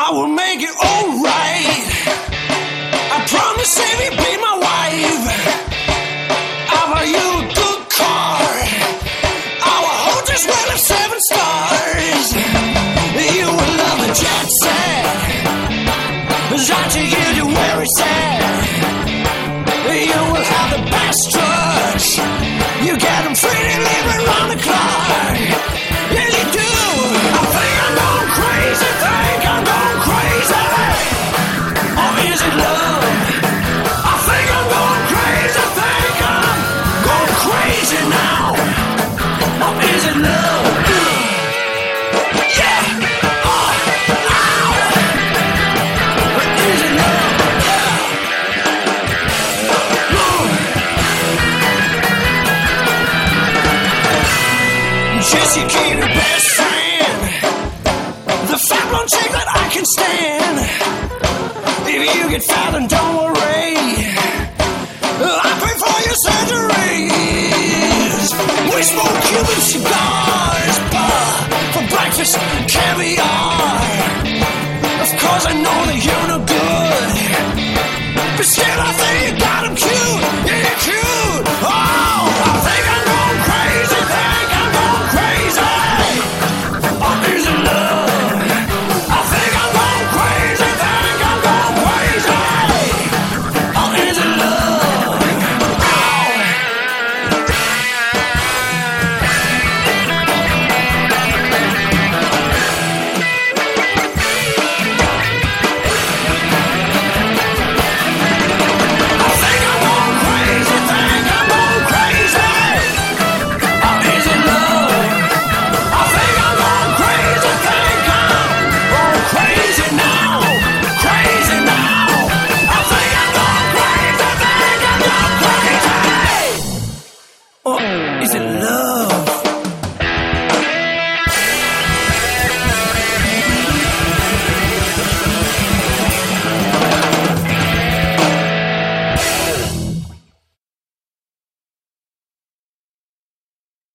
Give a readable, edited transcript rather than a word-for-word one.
I will make it alright. I promise if you be my wife, I'll buy you a good car. Our hotel's well of 7 stars. You will love the jet set. I take you to where it's at. You will have the best drugs. You get them free to live around the clock. Yeah, you do. I think I'm going crazy. Think I'm going crazy. Or is it love? I think I'm going crazy. Think I'm going crazy now. Or is it love? Yeah. Jesse Kane, her best friend. The fat blonde chick that I can stand. If you get fat, then don't worry. I pay for your surgeries. We smoke Cuban cigars, for breakfast, caviar. Of course I know that you're no good, but still I think you got